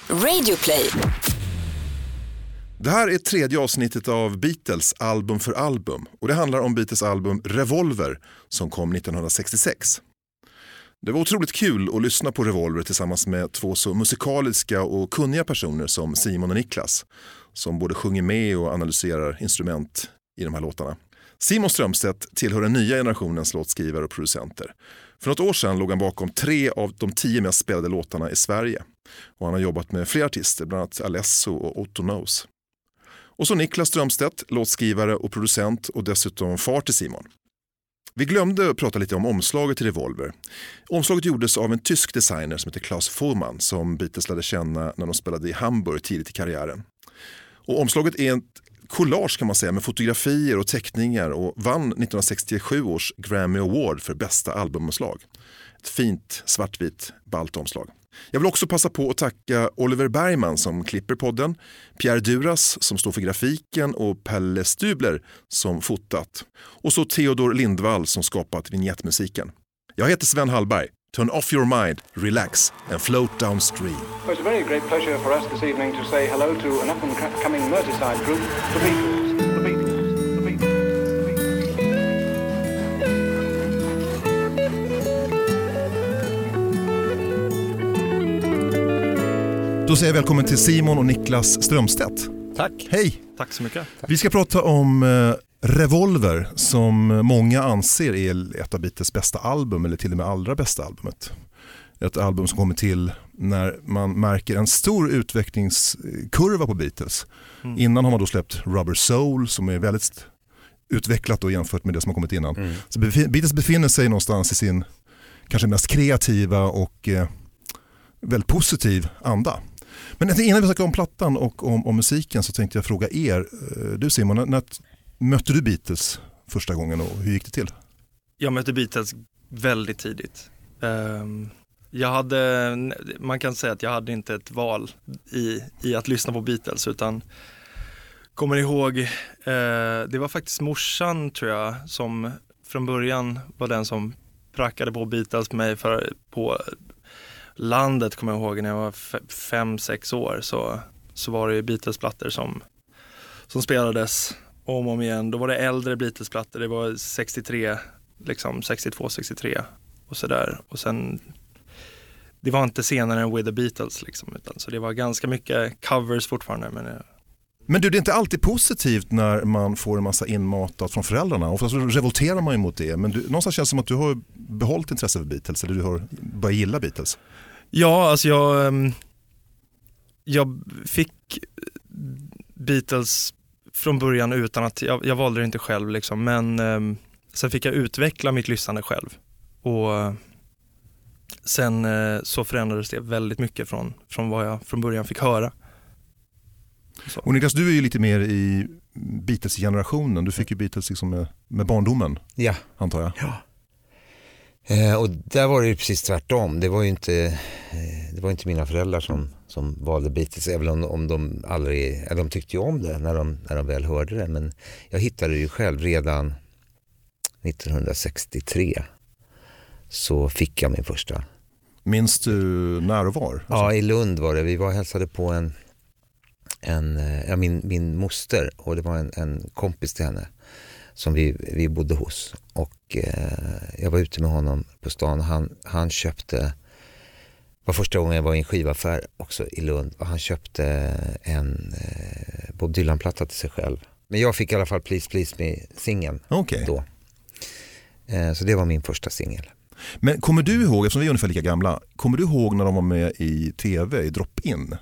Radioplay. Det här är tredje avsnittet av Beatles album för album och det handlar om Beatles album Revolver som kom 1966. Det var otroligt kul att lyssna på Revolver tillsammans med två så musikaliska och kunniga personer som Simon och Niklas som både sjunger med och analyserar instrument i de här låtarna. Simon Strömstedt tillhör den nya generationens låtskrivare och producenter. För något år sedan låg han bakom 3 av de 10 mest spelade låtarna i Sverige. Och han har jobbat med flera artister, bland annat Alesso och Otto Knows. Och så Niklas Strömstedt, låtskrivare och producent och dessutom far till Simon. Vi glömde att prata lite om omslaget till Revolver. Omslaget gjordes av en tysk designer som heter Klaus Fuhrmann som Beatles lärde känna när de spelade i Hamburg tidigt i karriären. Och omslaget är ett collage kan man säga med fotografier och teckningar och vann 1967 års Grammy Award för bästa albumomslag. Ett fint svartvitt ballt omslag. Jag vill också passa på att tacka Oliver Bergman som klipper podden, Pierre Duras som står för grafiken och Pelle Stubler som fotat. Och så Theodor Lindvall som skapat vignettmusiken. Jag heter Sven Hallberg. Turn off your mind, relax and float downstream. Well, it's a very great pleasure for us this evening to say hello to an up-and-coming Merseyside group, the Beatles. The Beatles. The Beatles. Då säger jag välkommen till Simon och Niklas Strömstedt. Tack. Hej. Tack så mycket. Tack. Vi ska prata om Revolver som många anser är ett av Beatles bästa album eller till och med allra bästa albumet. Ett album som kommer till när man märker en stor utvecklingskurva på Beatles. Innan har man då släppt Rubber Soul som är väldigt utvecklat då jämfört med det som har kommit innan. Så Beatles befinner sig någonstans i sin kanske mest kreativa och väldigt positiv anda. Men innan vi snackar om plattan och om musiken så tänkte jag fråga er. Du Simon, när mötte du Beatles första gången och hur gick det till? Jag mötte Beatles väldigt tidigt. Man kan säga att jag hade inte ett val i att lyssna på Beatles utan kommer ihåg, det var faktiskt morsan tror jag som från början var den som prackade på Beatles med på landet kommer jag ihåg när jag var 5-6 år så var det Beatles-plattor som spelades om och om igen. Då var det äldre Beatles-plattor, det var 63, liksom 62, 63 och sådär. Och sen, det var inte senare än With the Beatles liksom, utan så det var ganska mycket covers fortfarande. Men du, det är inte alltid positivt när man får en massa inmatat från föräldrarna. Ofta så revolterar man ju mot det. Men någonstans känns det som att du har behållit intresse för Beatles eller du har börjat gilla Beatles. Ja, alltså jag fick Beatles från början utan att jag valde det inte själv liksom, men sen fick jag utveckla mitt lyssnande själv och sen så förändrades det väldigt mycket från vad jag från början fick höra. Så. Och Niklas, du är ju lite mer i Beatles-generationen. Du fick ju Beatles liksom med barndomen, ja, antar jag. Ja. Och där var det ju precis tvärtom. Det var ju inte mina föräldrar som valde Beatles, även om de aldrig, de tyckte ju om det när de väl hörde det. Men jag hittade det ju själv redan 1963. Så fick jag min första. Minns du när och var? Ja, i Lund var det. Vi var och hälsade på min moster och det var en kompis till henne som vi bodde hos och jag var ute med honom på stan och han köpte, var första gången jag var i en skivaffär också i Lund och han köpte en Bob Dylan-platta till sig själv. Men jag fick i alla fall Please Please Me-singeln då. Så det var min första singel. Men kommer du ihåg, eftersom vi är ungefär lika gamla, kommer du ihåg när de var med i tv i Drop-In?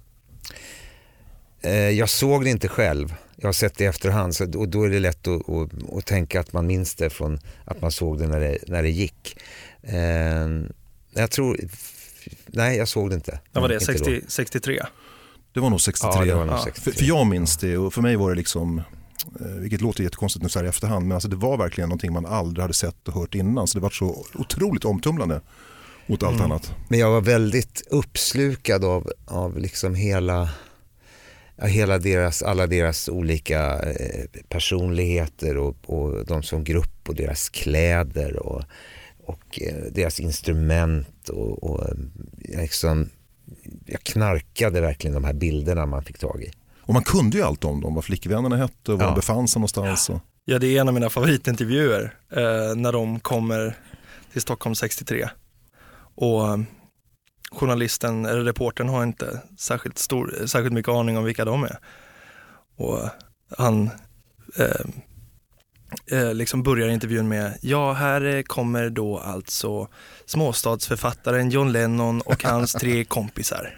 Jag såg det inte själv. Jag har sett det i efterhand och då är det lätt att tänka att man minns det från att man såg det när det gick. Jag såg det inte. Var det 63? Det var nog 63. Ja, det var nog 63. För jag minns det och för mig var det liksom, vilket låter jättekonstigt nu så här i efterhand, men alltså det var verkligen någonting man aldrig hade sett och hört innan, så det var så otroligt omtumlande mot allt annat. Men jag var väldigt uppslukad av liksom alla deras olika personligheter och de som grupp och deras kläder och deras instrument och liksom jag knarkade verkligen de här bilderna man fick tag i. Och man kunde ju allt om dem, vad flickvännerna hette och var de befann sig någonstans. Och... Ja, det är en av mina favoritintervjuer när de kommer till Stockholm 63. Och journalisten eller reportern har inte särskilt mycket aning om vilka de är. Och han liksom börjar intervjun med: ja, här kommer då alltså småstadsförfattaren John Lennon och hans 3 kompisar.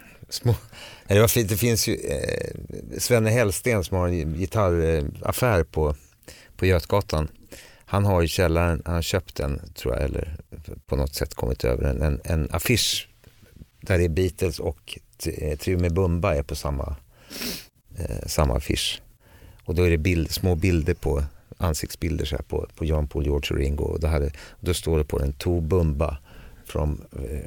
Det finns ju Svenne Hellsten som har en gitarraffär på Götgatan. Han har i källaren, han har köpt den tror jag, eller på något sätt kommit över en affisch där det är Beatles och Trio med Bumba är på samma affisch. Och då är det små bilder på ansiktsbilder så här på John, Paul, George och Ringo. Och då står det på den To Bumba från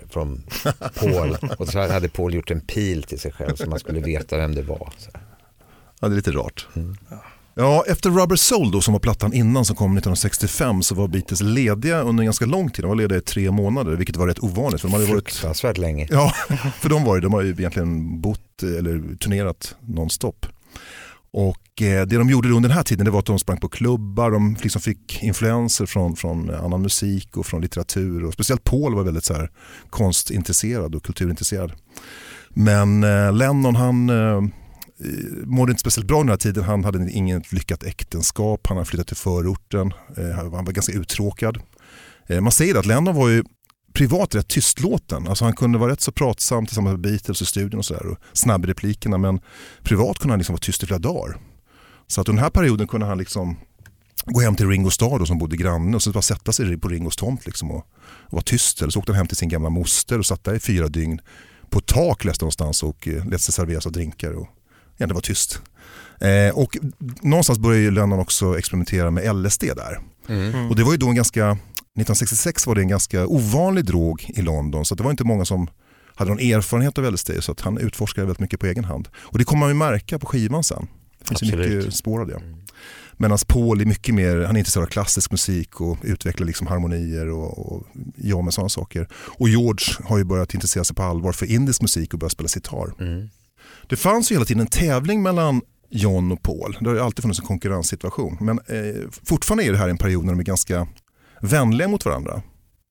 Paul. Och så hade Paul gjort en pil till sig själv så man skulle veta vem det var. Så. Ja, det är lite rart. Ja, efter Rubber Soul då, som var plattan innan, som kom 1965, så var Beatles lediga under en ganska lång tid. De var lediga i 3 månader, vilket var rätt ovanligt. För de hade fruktansvärt länge. Ja, för de har ju egentligen bott eller turnerat nonstop. Och det de gjorde under den här tiden, det var att de sprang på klubbar, de liksom fick influenser från annan musik och från litteratur. Och speciellt Paul var väldigt så här konstintresserad och kulturintresserad. Men Lennon, han mådde inte speciellt bra den här tiden. Han hade inget lyckat äktenskap, han hade flyttat till förorten, han var ganska uttråkad. Man säger att Lennon var ju privat rätt tystlåten. Alltså han kunde vara rätt så pratsam tillsammans med Beatles i studion och sådär, och snabb i replikerna, men privat kunde han liksom vara tyst i flera dagar. Så att under den här perioden kunde han liksom gå hem till Ringo Starr då, som bodde granne, och så bara sätta sig på Ringos tomt liksom och vara tyst. Eller så åkte han hem till sin gamla moster och satt där i 4 dygn på tak läste någonstans och lät sig serveras av drinkar och egentligen var tyst. Och någonstans började ju Lennon också experimentera med LSD där. Och det var ju då 1966 var det en ganska ovanlig drog i London, så det var inte många som hade någon erfarenhet av LSD, så att han utforskade väldigt mycket på egen hand. Och det kommer man ju märka på skivan sen. Det finns ju mycket spår av det. Medan Paul är mycket mer, han är intresserad av klassisk musik och utvecklar liksom harmonier och ja, med sådana saker. Och George har ju börjat intressera sig på allvar för indisk musik och börjat spela sitar. Det fanns ju hela tiden en tävling mellan John och Paul. Det har ju alltid funnits en konkurrenssituation. Men fortfarande är det här en period när de är ganska vänliga mot varandra.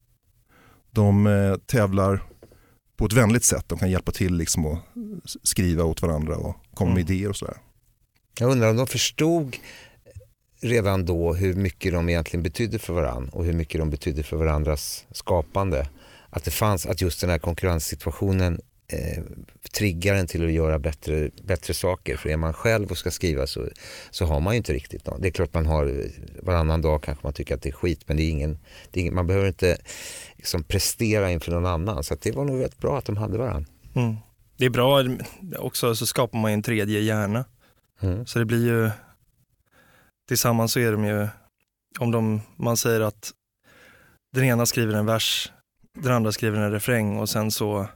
De tävlar på ett vänligt sätt. De kan hjälpa till liksom att skriva åt varandra och komma med idéer och sådär. Jag undrar om de förstod redan då hur mycket de egentligen betydde för varandra och hur mycket de betydde för varandras skapande. Att det fanns, att just den här konkurrenssituationen triggar en till att göra bättre saker. För är man själv och ska skriva så har man ju inte riktigt något. Det är klart man har varannan dag kanske man tycker att det är skit, men det är ingen, man behöver inte liksom prestera inför någon annan. Så att det var nog rätt bra att de hade varandra. Det är bra också, så skapar man en tredje hjärna. Så det blir ju, tillsammans så är de ju, man säger att den ena skriver en vers, den andra skriver en refräng, och sen så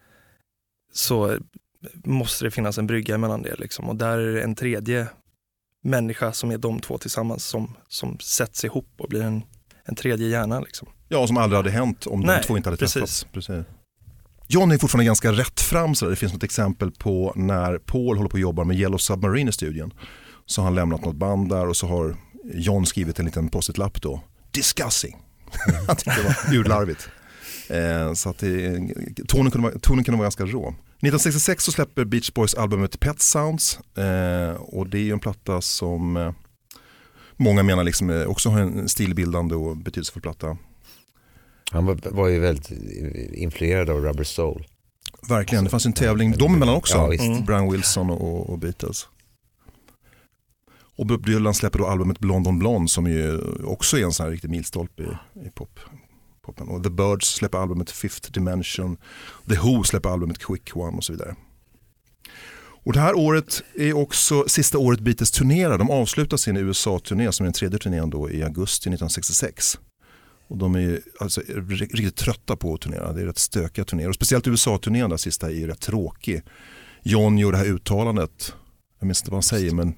måste det finnas en brygga mellan det liksom. Och där är det en tredje människa som är de två tillsammans som sätts ihop och blir en tredje hjärna liksom. Ja, som aldrig hade hänt om de två inte hade träffats. Precis. John är fortfarande ganska rätt fram, så det finns något exempel på när Paul håller på att jobba med Yellow Submarine i studion. Så har han lämnat något band där och så har John skrivit en liten post-it-lapp då. Discussing. Han tyckte det var urlarvigt. Så att tonen kunde vara ganska rå. 1966 så släpper Beach Boys albumet Pet Sounds, och det är ju en platta som många menar liksom också har en stilbildande och betydelsefull platta. Han var ju väldigt influerad av Rubber Soul. Verkligen, det fanns en tävling de emellan också, ja, Brian Wilson och Beatles. Och Bob Dylan släpper då albumet Blonde on Blonde, som ju också är en sån här riktig milstolpe i poppen. Och The Birds släpper albumet Fifth Dimension, The Who släpper albumet Quick One och så vidare. Och det här året är också sista året Beatles turnerar. De avslutar sin USA-turné, som är den 3:e turnén då, i augusti 1966. Och de är ju alltså riktigt trötta på att turnera. Det är rätt stökiga turnéer. Och speciellt USA-turnén där sista är ju rätt tråkig. John gör det här uttalandet. Jag minns inte vad han säger, men...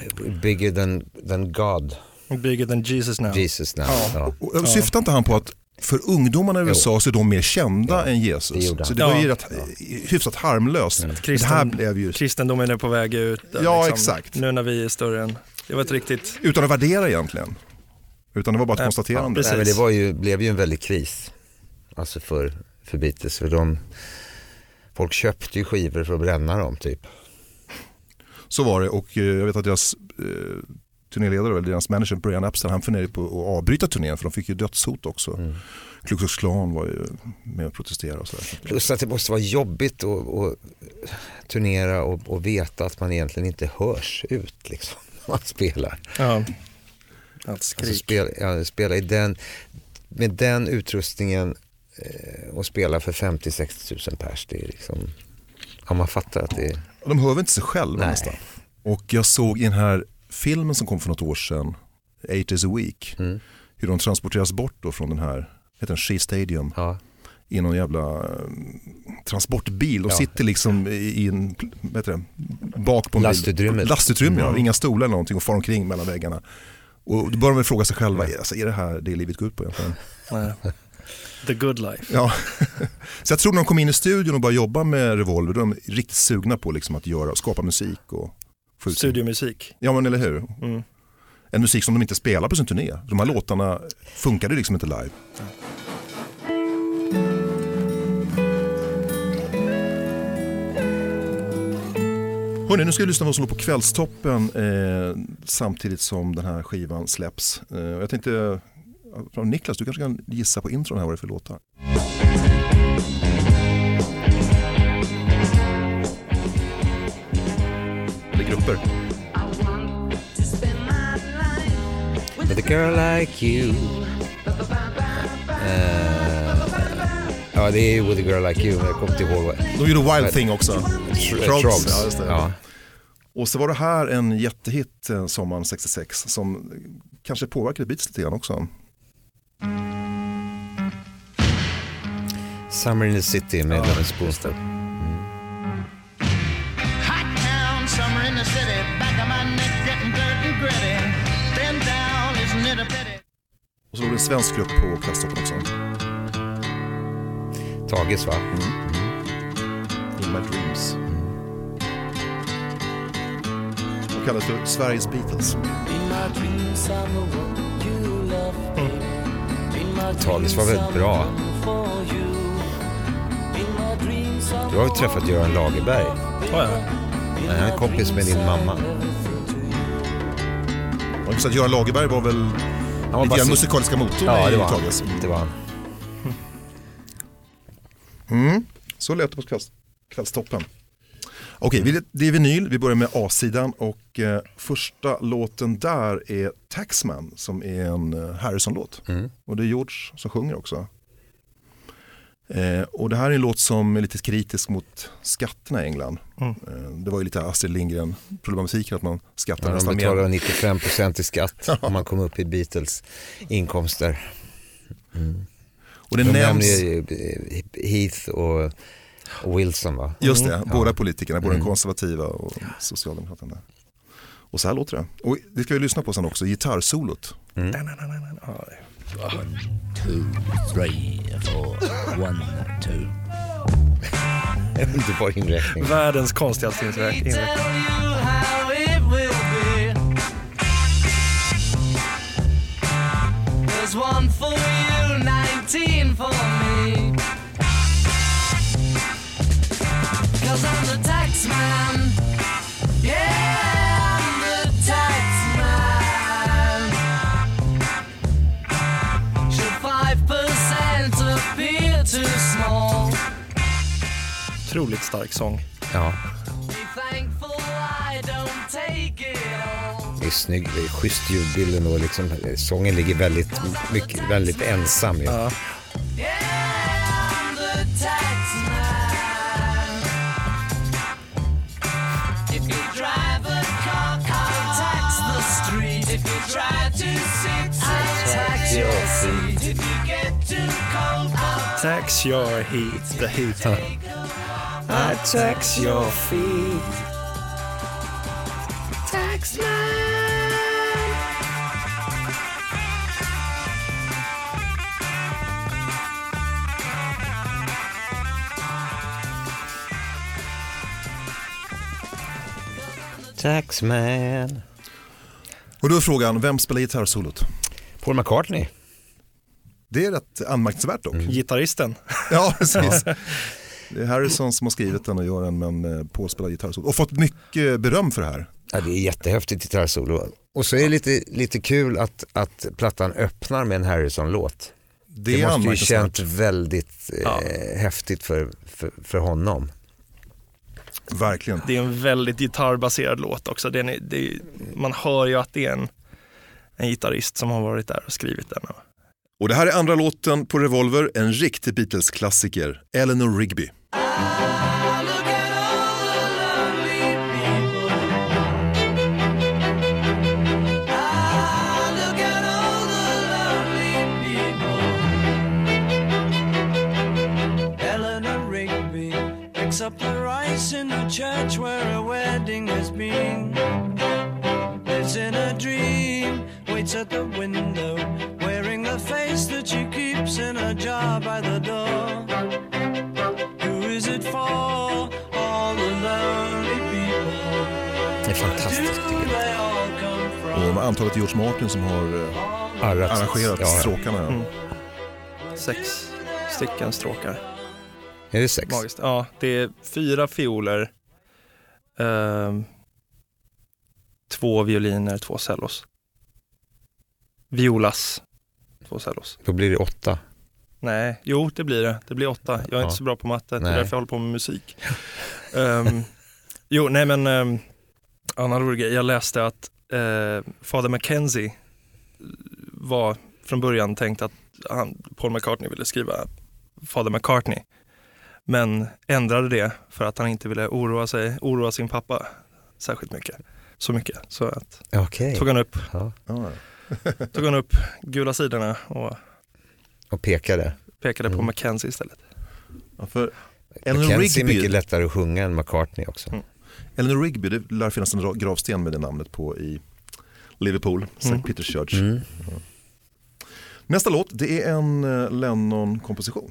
Bigger than God. Bigger than Jesus now. Jesus now. Ja. Och syftar inte han på att För ungdomarna i USA så är de mer kända än Jesus. Det så det var ju rätt, hyfsat harmlöst. Det här blev ju... Kristendomen är på väg ut. Ja, exakt. Nu när vi är större än... Det var ett riktigt... Utan att värdera egentligen. Utan det var bara ett konstaterande. Nej, men det blev ju en väldig kris. Alltså för Beatles. För folk köpte ju skivor för att bränna dem typ. Så var det, och jag vet att deras turnéledare, eller deras manager Brian Epstein, han funderade på att avbryta turnén för de fick ju dödshot också. Ku Klux Klan var ju med att protestera och sådär. Plus att det måste vara jobbigt att turnera och veta att man egentligen inte hörs ut liksom, när man spelar. Ja. Alltså spela med den utrustningen och spela för 50-60 000 pers, det är liksom, man fattar att det är... De hör väl inte sig själva nästan. Och jag såg i den här filmen som kom för något år sedan, 8 Days a Week, hur de transporteras bort då från den här, heter den Shea Stadium, i någon jävla transportbil och sitter liksom i en, bak på en lastutrymme, inga stolar eller någonting, och far omkring mellan väggarna. Och då börjar man fråga sig själva, alltså, är det här det livet går ut på egentligen? The good life. Ja. Så jag tror när de kom in i studion och började jobba med Revolver, de är riktigt sugna på liksom att skapa musik och studiomusik. Ja, men eller hur? En musik som de inte spelar på sin turné. De här låtarna funkade liksom inte live. Hörrni, nu ska vi lyssna på vad som låg på Kvällstoppen samtidigt som den här skivan släpps. Jag tänkte, Niklas, du kanske kan gissa på intron här vad det är för låtar. Eller grupper. With a girl like you. Ja, det är With a girl like you, men jag kommer inte ihåg. De gjorde Wild Thing också. Frogs. Ja, just det. Ja. Och så var det här en jättehit sommaren 66 som kanske påverkade Beatles lite grann också. Summer in the City med Lemon Spoonful. Hot town, summer in the city, back of my neck getting dirt and gritty. Bend down, isn't it a pity? Och så var det en svensk grupp på Kvällstoppen också. Tages, va? In My Dreams. De kallas för Sveriges Beatles. Tages var väldigt bra. Du har ju träffat Göran Lagerberg. Ja. Han är kompis med din mamma. Och så att Göran Lagerberg var väl lite grann musikaliska motorn i Tages. Det var han. Så lät det på Kvällstoppen. Okej, det är vinyl. Vi börjar med A-sidan och första låten där är Taxman, som är en Harrison-låt. Och det är George som sjunger också. Och det här är en låt som är lite kritisk mot skatterna i England. Det var ju lite Astrid Lindgren problematiken att man skattar nästan mer. De betalar 95% i skatt om man kommer upp i Beatles inkomster. Och det nämns Heath och Wilson, va? Just det, båda politikerna, både den konservativa och socialdemokraterna. Och så här låter det. Och det ska vi lyssna på sen också, gitarrsolot. 1, 2, 3, 4, 1, 2. Det var inräkning. Världens konstigaste inräkning. There's one for you, 19 for me. 'Cause I'm the tax man. Yeah, I'm the tax man. Should 5% appear too small? Otroligt stark sång. Ja. Be thankful I don't take it all. Det är snygg, det är schysst ljudbilden och liksom, sången ligger väldigt ensam. Ja. Yeah, I'm the tax man. If you drive a car, I'll tax the street. If you try to sit, I'll tax your seat. If you get too cold, I'll Tax your heat, the heat. I tax your feet. tax man. Taxman. Och då är frågan, vem spelar gitarrsolot? Paul McCartney. Det är rätt anmärkningsvärt dock. Gitarristen. Ja, precis. Det är Harrison som har skrivit den och gör den, men Paul spelar gitarrsolo. Och fått mycket beröm för det här. Ja, det är jättehäftigt gitarrsolo. Och så är det lite kul att plattan öppnar med en Harrison-låt. Det måste ju känt väldigt häftigt för honom. Verkligen. Det är en väldigt gitarrbaserad låt också. Man hör ju att det är en gitarrist som har varit där och skrivit den. Och det här är andra låten på Revolver, en riktig Beatles-klassiker, Eleanor Rigby. Eleanor Rigby picks up the rice in the church where a wedding has been. Lives in a dream, waits at the window, wearing the face that she keeps in a jar by the door. Who is it for? All the lonely people. Det är fantastiskt. Och med antalet George Martin som har arrangerat stråkarna. 6 stycken stråkar. Är det 6? Magiskt. Ja, det är 4 fioler, 2 violiner, 2 cellos. Violas, 2 cellos. Då blir det 8. Nej, jo det blir det. Det blir 8. Jag är inte så bra på matte, det är därför jag håller på med musik. Anna Lorge, jag läste att Father Mackenzie var från början tänkt att Paul McCartney ville skriva Father McCartney, men ändrade det för att han inte ville oroa sin pappa särskilt mycket. Så att tog han upp gula sidorna och pekade på Mackenzie istället. Ja, för Mackenzie är mycket lättare att sjunga än McCartney också. Eleanor Rigby, det lär finnas en gravsten med det namnet på i Liverpool, St. Peter's Church. Nästa låt, det är en Lennon-komposition.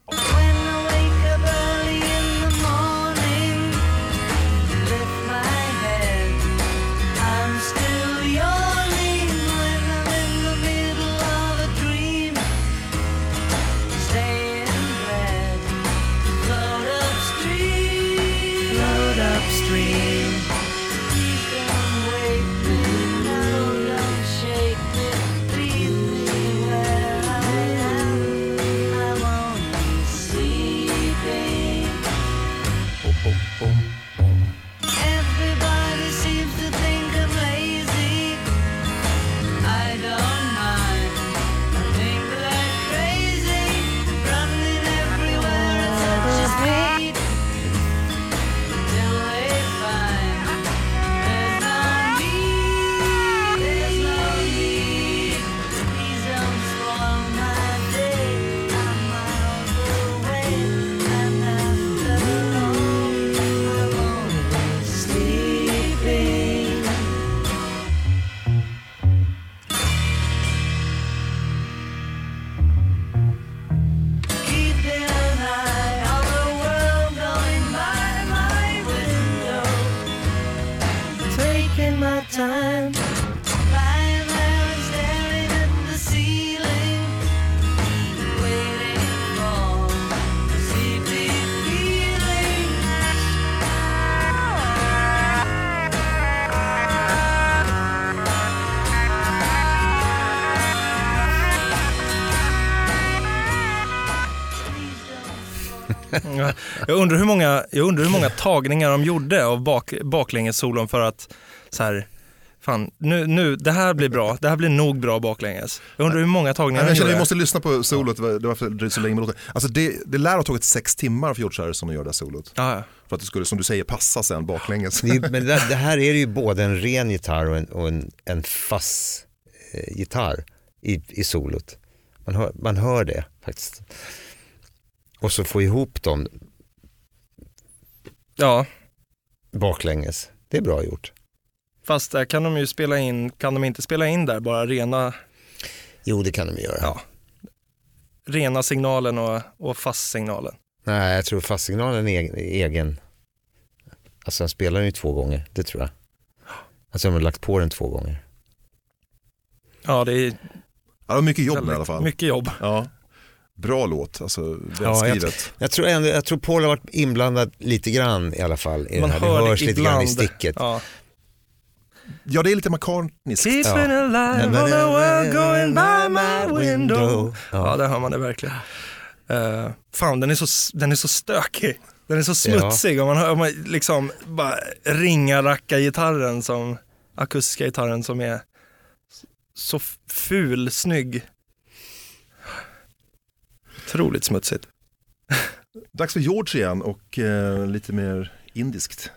Jag undrar hur många tagningar de gjorde av baklänges-solon för att så här, fan, nu det här blir bra, det här blir nog bra baklänges. Jag undrar hur många tagningar de gjorde. Vi måste lyssna på solot, det var för det så länge med låten. Alltså det lär ha tagit 6 timmar för George Harrison att göra det solot. Ja. För att det skulle, som du säger, passa sen baklänges. Men det här är ju både en ren gitarr och en fass gitarr i solot. Man hör det faktiskt. Och så få ihop dem baklänges. Det är bra gjort. Fast där kan de ju spela in, kan de inte spela in där bara rena? Jo, det kan de göra. Ja. Rena signalen och fastsignalen. Nej, jag tror fastsignalen är egen. Alltså han spelar ju 2 gånger, det tror jag. Alltså de har lagt på den 2 gånger. Ja, det är Ja, det var mycket jobb i alla fall. mycket jobb. Ja. Bra låt, alltså välskrivet. Jag tror Paul har varit inblandad lite grann i alla fall. I Man det här. Det hör hörs det lite grann i ibland. sticket. Ja. Ja, det är lite McCartneyskt. Keeping alive on the world going by my window. Ja, där hör man det verkligen. Fan, den är så stökig. Den är så smutsig. Och man liksom bara racka gitarren som akustiska gitarren som är så ful, snygg. Otroligt smutsigt. Dags för George igen och lite mer indiskt.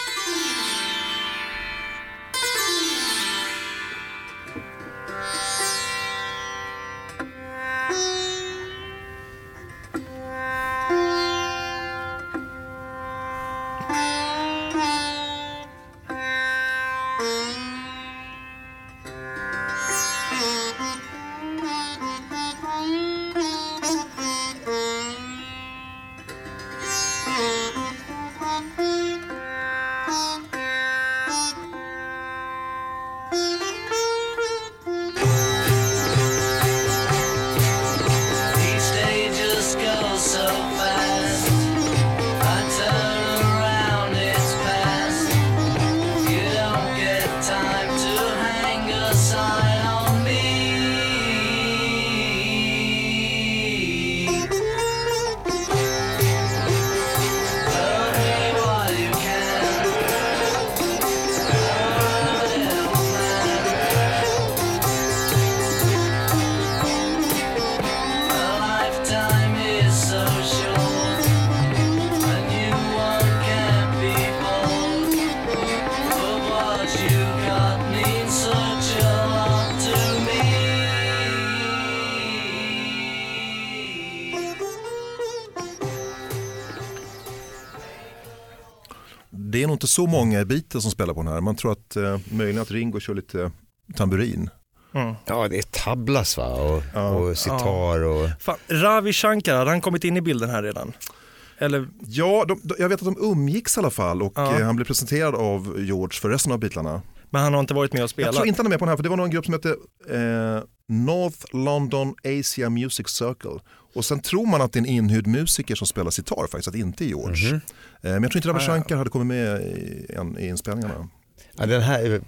Det är nog inte så många Beatles som spelar på den här. Man tror att möjligen att Ringo kör lite tamburin. Mm. Ja, det är tablas va? Och sitar och... Fan, Ravi Shankar, hade han kommit in i bilden här redan? Eller... Ja, jag vet att de umgicks i alla fall och han blev presenterad av George för resten av Beatlarna. Men han har inte varit med och spelat? Jag tror inte han är med på den här, för det var någon grupp som hette North London Asia Music Circle. Och sen tror man att det är en inhyrd musiker som spelar sitar faktiskt, att det inte är George. Mm-hmm. Men jag tror inte Ravi Shankar hade kommit med i inspelningarna. Ja, den här,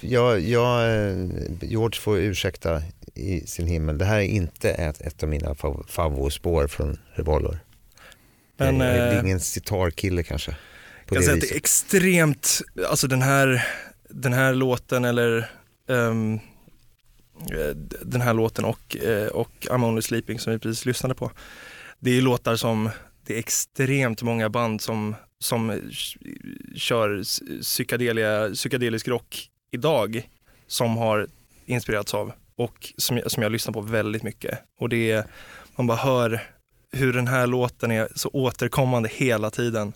George får ursäkta i sin himmel. Det här är inte ett av mina favoritspår från Revolver. Men, det är ingen sitarkille kanske. Jag kan säga att det är extremt, alltså den här låten eller den här låten och I'm Only Sleeping som vi precis lyssnade på. Det är låtar som det är extremt många band som kör psykedelisk rock idag som har inspirerats av och som jag lyssnar på väldigt mycket. Och det är, man bara hör hur den här låten är så återkommande hela tiden.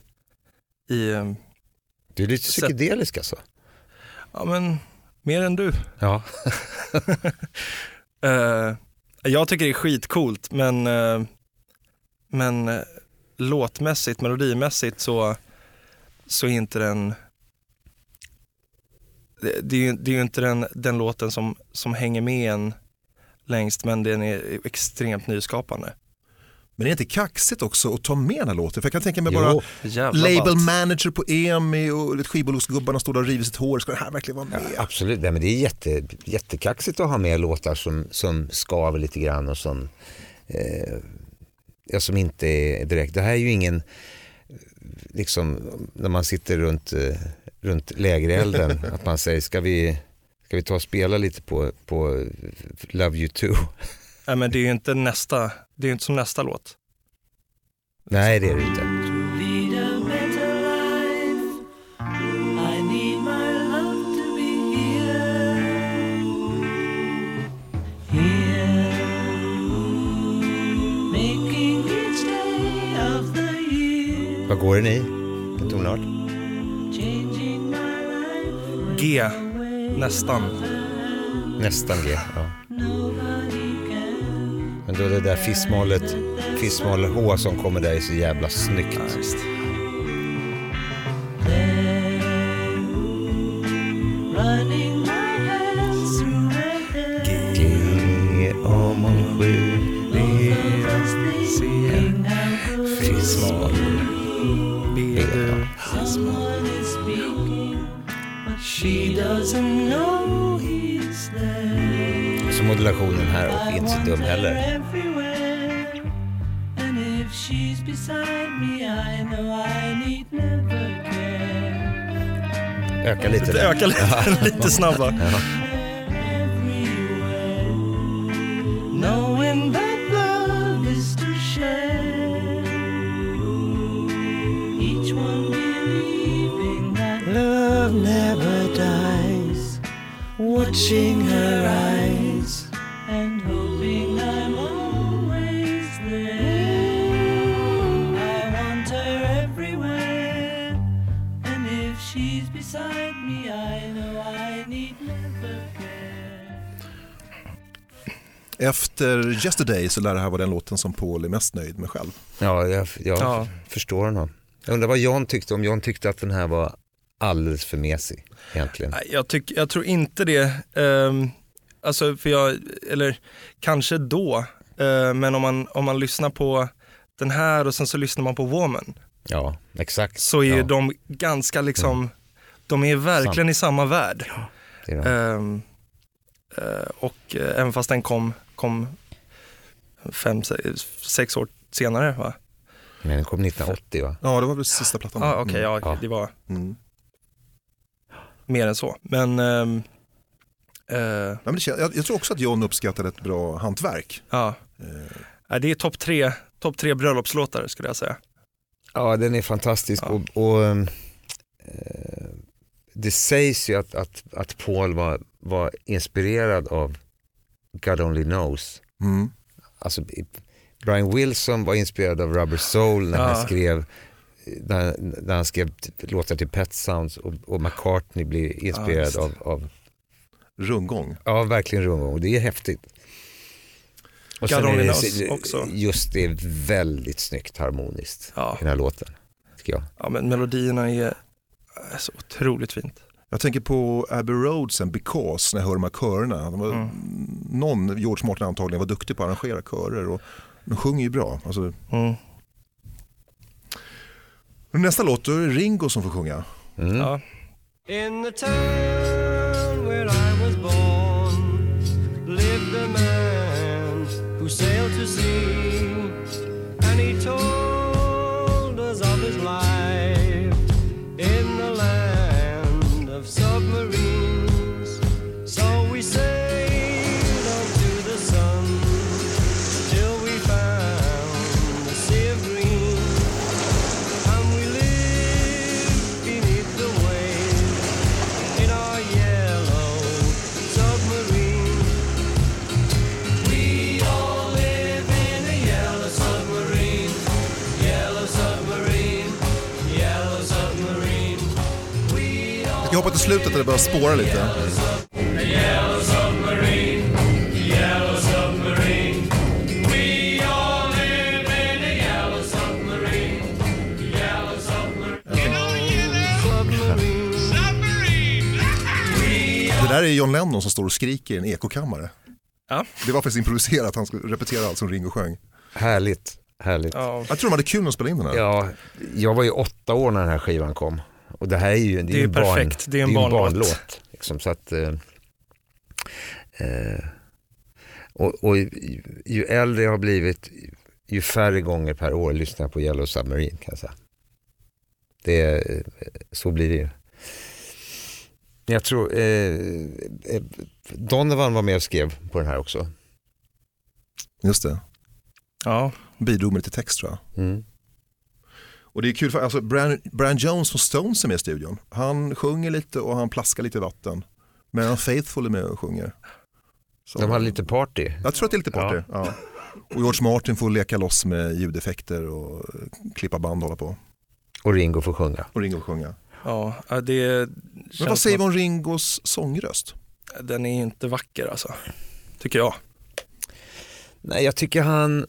Du är lite psykedelisk alltså? Ja, men mer än du. Ja. Jag tycker det är skitcoolt, men låtmässigt, melodimässigt så är inte den... Det är ju inte den låten som hänger med en längst, men den är extremt nyskapande. Men det är inte kaxigt också att ta med den här låten? För jag kan tänka mig bara label manager på EMI och skivbolagsgubbarna står där och river sitt hår. Ska det här verkligen vara med? Ja, absolut, nej, men det är jättekaxigt att ha med låtar som skaver lite grann och som inte är direkt. Det här är ju ingen liksom när man sitter runt lägerelden att man säger ska vi ta och spela lite på Love You Too. Ja, men det är ju inte som nästa låt. Nej, det är det inte. Vad går den i? En tonart? G. Nästan G, ja. Men då det där fissmål H som kommer där är så jävla snyggt. Ja, just. Running she doesn't know he's there. Så modulationen här är inte så dum heller. Everywhere. And if she's beside me, I know I need never care. Öka lite Det där. ökar lite snabbare. Ja. Everywhere. Knowing that love is to share. Each one believing that love never dies. Watching her eyes and hoping I'm always there. I want her everywhere. And if she's beside me, I know I need never care. Efter Yesterday så lär det här vara den låten som Paul är mest nöjd med själv. Ja, jag Ja. förstår honom. Jag undrar vad John tyckte, om John tyckte att den här var alldeles för mesig egentligen. Nej, jag tror inte det. Alltså för eller kanske då. Men om man lyssnar på den här och sen så lyssnar man på Woman, Ja, exakt. så är ju Ja, de ganska liksom, de är verkligen i samma värld. det är de. Och även fast den kom 5-6 år senare, va? Men den kom 1980, va? Ja, det var väl sista plattan. Okej, Ja. det var Mm. mer än så. Men Ja, men jag tror också att John uppskattade ett bra hantverk. ja. Det är topp tre bröllopslåtar skulle jag säga. Ja, den är fantastisk. Ja. Och det sägs ju att Paul var inspirerad av God Only Knows. Mm. Alltså, Brian Wilson var inspirerad av Rubber Soul när han skrev låtar till Pet Sounds, och McCartney blir inspirerad av Rundgång. ja, verkligen rundgång, och det är häftigt. Och God sen Only är Knows det också. just det är väldigt snyggt harmoniskt Ja. i den här låten, tycker jag. Ja, men melodierna är så otroligt fint. Jag tänker på Abbey Road sen, Because, när jag hör de här körerna. Någon, George Martin antagligen, var duktig på att arrangera körer, och de sjunger ju bra. Alltså, nästa låt, då är det Ringo som får sjunga. Mm. Ja. In the town where I was born lived a man who sailed to sea, and he told us of his life in the land of submarines. So we sailed on to the sun till we found the sea of green, and we lived beneath the waves in our yellow submarine. We all live in a yellow submarine, yellow submarine, yellow submarine. We all Jag ska hoppa till slutet där det börjar spåra lite. yellow submarine, yellow submarine. We all live in a yellow submarine, yellow submarine. Det där är John Lennon som står och skriker i en ekokammare. Ja. Det var faktiskt improviserat, han skulle repetera allt som Ringo sjöng. Härligt. Ja. Jag tror de hade kul att spela in den här. Ja, jag var ju 8 år när den här skivan kom. Och det här är ju, Det är perfekt. Det är en barnlåt. Liksom, så att, och ju äldre jag har blivit, ju färre gånger per år lyssnar jag på Yellow Submarine, kan jag säga. Så blir det ju. Jag tror Donovan var med och skrev på den här också. Just det. Ja. Bidrog med lite text, tror jag. Mm. Och det är kul för alltså, Brian Jones från Stones är med i studion. Han sjunger lite och han plaskar lite i vatten. Men Faithful är med och sjunger. Så, De hade lite party. jag tror att det är lite party. Ja. Och George Martin får leka loss med ljudeffekter och klippa band och hålla på. Och Ringo får sjunga. Och Ringo sjunga. Ja, det Men vad säger vi om Ringos sångröst? Den är inte vacker alltså, tycker jag. Nej, jag tycker han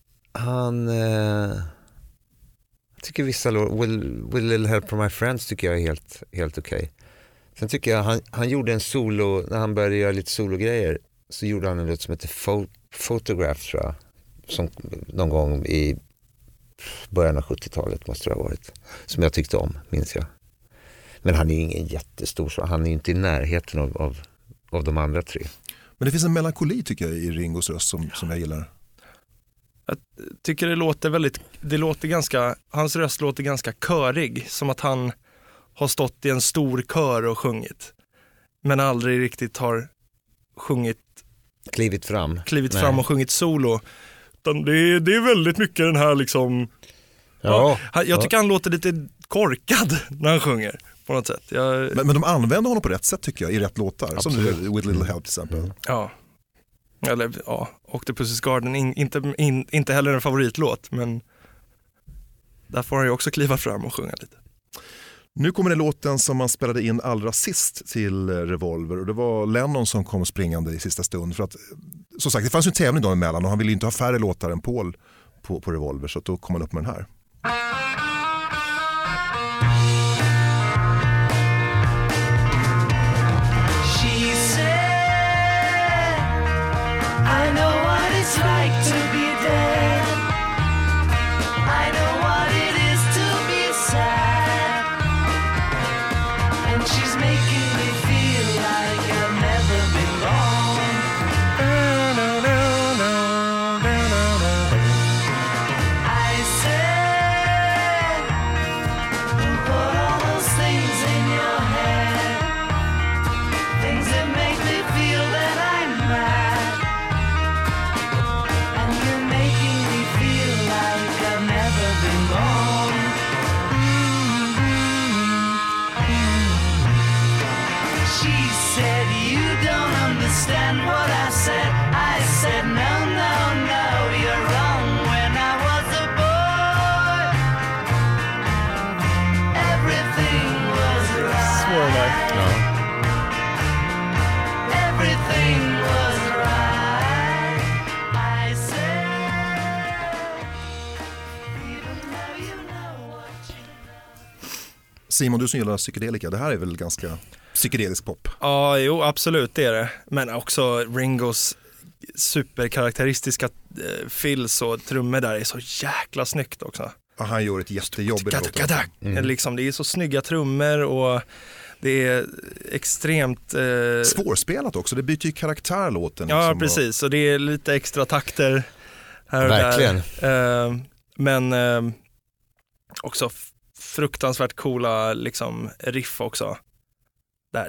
jag tycker vissa With a Little Help from My Friends tycker jag är helt okej. Sen tycker jag han gjorde en solo, när han började göra lite sologrejer, så gjorde han en låt som heter Photograph, tror jag, som någon gång i början av 70-talet måste det ha varit, som jag tyckte om, minns jag. Men han är ju ingen jättestor, så han är ju inte i närheten av de andra 3. Men det finns en melankoli tycker jag i Ringos röst som jag gillar. Jag tycker det låter ganska, hans röst låter ganska körig, som att han har stått i en stor kör och sjungit, men aldrig riktigt har klivit fram och sjungit solo. Utan det är väldigt mycket den här liksom, jag tycker han låter lite korkad när han sjunger på något sätt. Men de använder honom på rätt sätt tycker jag, i rätt låtar. Absolut. Som With Little Help till exempel. Ja. Eller Octopus's Garden, inte heller en favoritlåt, men där får han ju också kliva fram och sjunga lite. Nu kommer det låten som man spelade in allra sist till Revolver, och det var Lennon som kom springande i sista stund, för att som sagt det fanns ju en tävling då emellan och han ville inte ha färre låtar än Paul på Revolver, så då kom han upp med den här. Simon, du som gillar psykedelika, det här är väl ganska psykedelisk pop? Ja, jo, absolut det är det. Men också Ringos superkaraktäristiska fills och trummor där är så jäkla snyggt också. Ja, han gör ett jättejobb i det. Liksom, det är så snygga trummor och det är extremt... svårspelat också, det byter ju karaktär låten. Ja, liksom, precis. Och det är lite extra takter här och verkligen. Där. Men också fruktansvärt coola liksom riff också. Där.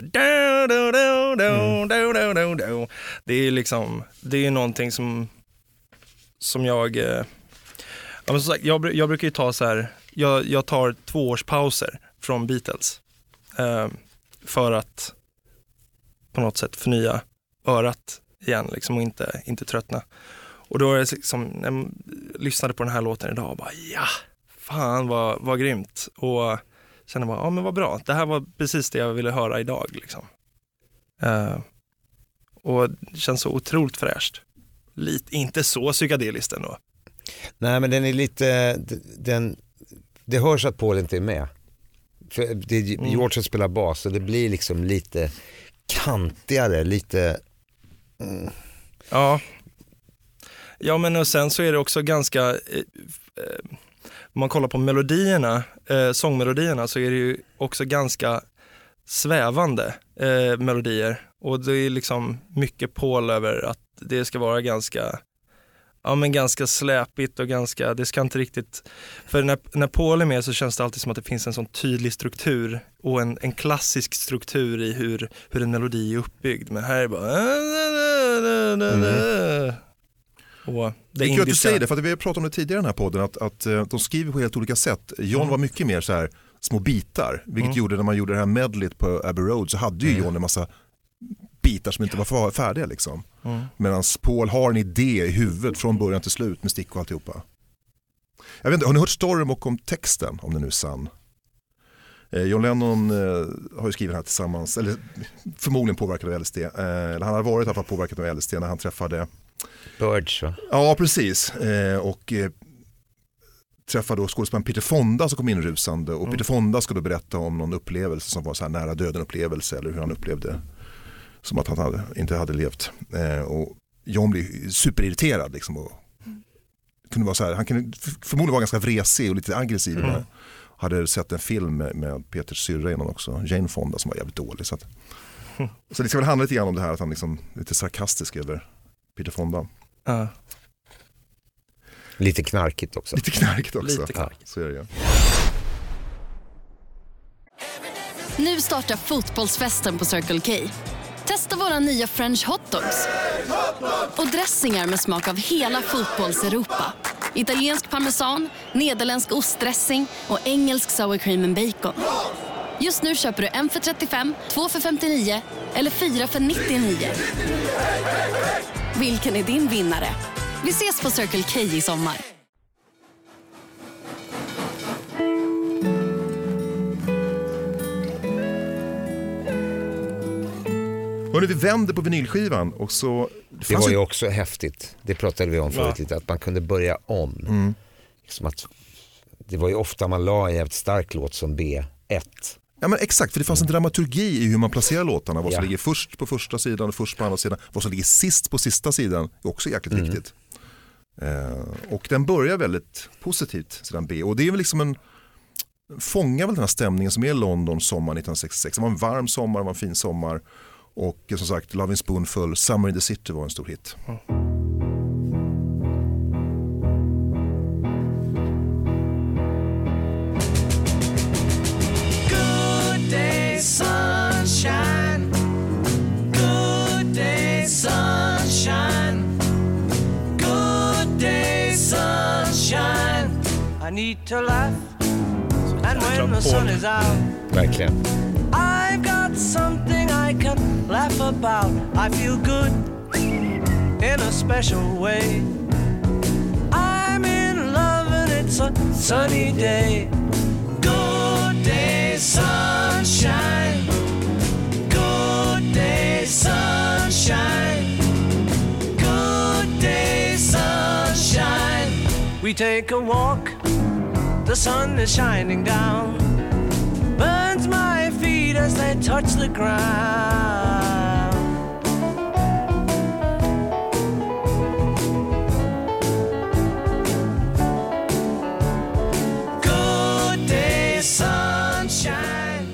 Det är liksom, det är någonting som jag men som sagt, jag brukar ju ta så här, jag tar 2 års pauser från Beatles för att på något sätt förnya örat igen liksom, och inte tröttna. Och då är det liksom, jag lyssnade på den här låten idag och bara fan vad grymt, och kände bara, men vad bra, det här var precis det jag ville höra idag liksom. Och det känns så otroligt fräscht. Inte så psykedeliskt ändå. Nej, men den är lite, det hörs att Paul inte är med. För det är George som spelar bas, och det blir liksom lite kantigare, lite... Ja, men och sen så är det också ganska... om man kollar på melodierna, sångmelodierna, så är det ju också ganska svävande melodier. Och det är liksom mycket Paul över att det ska vara ganska släpigt och ganska, det ska inte riktigt, för när Paul är med så känns det alltid som att det finns en sån tydlig struktur och en klassisk struktur i hur en melodi är uppbyggd, men här är det bara och det är kul att du säger det, för att vi har pratat om det tidigare i den här podden, att de skriver på helt olika sätt. John var mycket mer så här små bitar, vilket gjorde när man gjorde det här medlet på Abbey Road, så hade ju John en massa bitar som inte var färdiga liksom. Medan Paul har en idé i huvudet från början till slut med stick och alltihopa. Jag vet inte, har ni hört storyn om texten, om den nu är sann? John Lennon har ju skrivit den här tillsammans, eller förmodligen påverkad av LSD. Han har varit i alla fall påverkad av LSD när han träffade Birds, va? Ja, precis. Och träffade då skådespelaren Peter Fonda som kom in rusande, och Peter Fonda ska då berätta om någon upplevelse som var så här nära döden upplevelse, eller hur han upplevde som att han inte hade levt. Och John blev superirriterad liksom, och kunde vara så här, han kunde förmodligen vara ganska vresig och lite aggressiv. hade sett en film med Peters syrra innan också, Jane Fonda, som var jävligt dålig. Så det ska väl handla lite grann om det här att han liksom är lite sarkastisk över Peter Fonda. Lite knarkigt också. Lite knarkigt också. Lite knarkigt. Ja, så är det ju. Nu startar fotbollsfesten på Circle K. Testa våra nya French hotdogs och dressingar med smak av hela fotbolls-Europa. Italiensk parmesan, nederländsk ostdressing och engelsk sour cream and bacon. Just nu köper du en för 35, 2 för 59 eller 4 för 99. Vilken är din vinnare? Vi ses på Circle K i sommar. Hörrni, vi vänder på vinylskivan och så... Det var ju också häftigt. Det pratade vi om förut lite, att man kunde börja om. Liksom att, det var ju ofta man la en jävligt stark låt som B1. Ja, men exakt, för det fanns en dramaturgi i hur man placerar låtarna. Vad som ligger först på första sidan och först på andra sidan. Vad som ligger sist på sista sidan är också jäkligt viktigt. Och den börjar väldigt positivt, sidan B. Och det är väl liksom fångar väl den här stämningen som är London sommar 1966. Det var en varm sommar, det var en fin sommar. Och som sagt, Lovin' Spoonful, Summer in the City var en stor hit. Good day, sunshine. Good day, sunshine. Good day, sunshine. I need to laugh. And when the sun is out, Verkligen. I've got something I can laugh about. I feel good in a special way. I'm in love and it's a sunny day. Good day, sunshine. Good day, sunshine. Good day, sunshine. We take a walk. The sun is shining down. Burns my feet as they touch the ground. Good day, sunshine.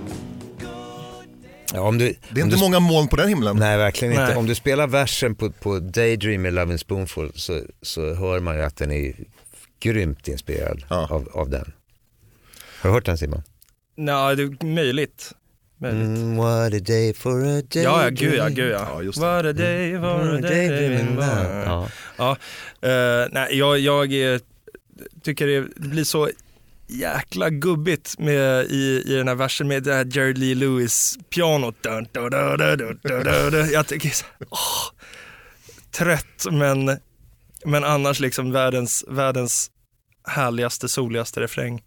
Ja, det är inte många moln på den himlen. Nej, verkligen inte. Nej. Om du spelar versen på Daydream med Lovin' Spoonful så hör man ju att den är grymt inspirerad av den. Har du hört den, Simon? Nej, det är möjligt. What a day for a day. Ja, gud ja. Ja, just det. What a day for a day. Nej, jag tycker det blir så jäkla gubbigt med i den här versen med det här Jerry Lee Lewis pianot. Jag tycker trött men annars liksom världens härligaste, soligaste refräng.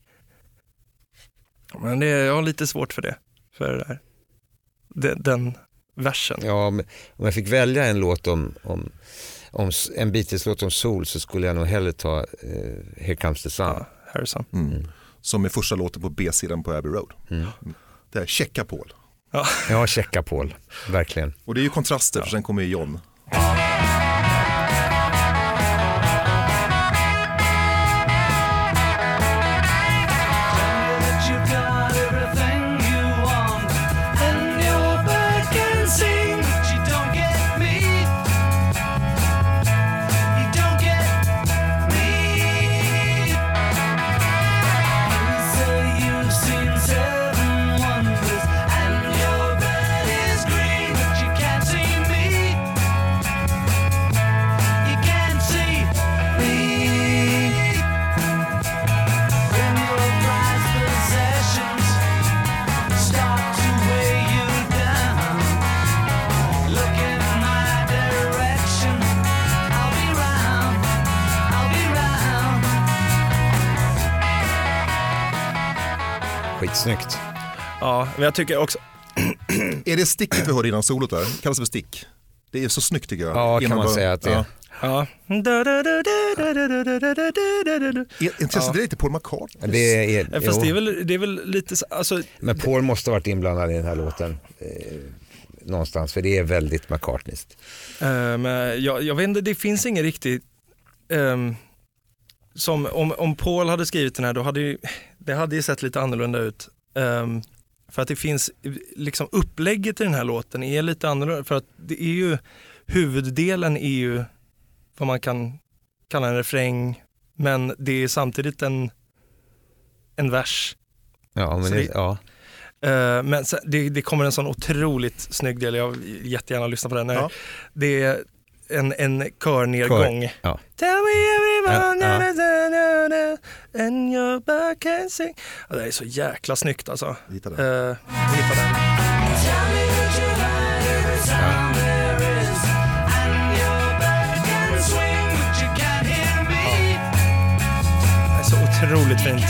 Men jag har lite svårt för det. För det där. Den versen. Ja, om jag fick välja en låt om en Beatles-låt om sol, så skulle jag nog hellre ta Here Comes the Sun. Ja, Harrison. Som är första låten på B-sidan på Abbey Road. Det är Checka Paul. Ja, checka Paul. Verkligen. Och det är ju kontraster, för sen kommer ju John. Skitsnyggt. Ja, men jag tycker också... Är det sticket vi hörde innan solot där? Det kallas för stick. Det är så snyggt tycker jag. Ja, kan man säga att det är. Ja. Intresset är lite Paul McCartney. Fast det är väl lite... Alltså... Men Paul måste ha varit inblandad i den här låten. Någonstans, för det är väldigt McCartneyskt. Men jag vet inte, det finns ingen riktigt... som om Paul hade skrivit den här, då hade det hade ju sett lite annorlunda ut. För att det finns liksom upplägget i den här låten är lite annorlunda, för att det är ju huvuddelen är ju vad man kan kalla en refräng, men det är samtidigt en vers. Ja, men men det kommer en sån otroligt snygg del, jag vill jättegärna lyssna på den här. Ja. Det är en körnedgång. Ja. Tell me everyone and your back can sing. Ja, det är så jäkla snyggt alltså. Hitta den. Hitta den. Det är så otroligt fint.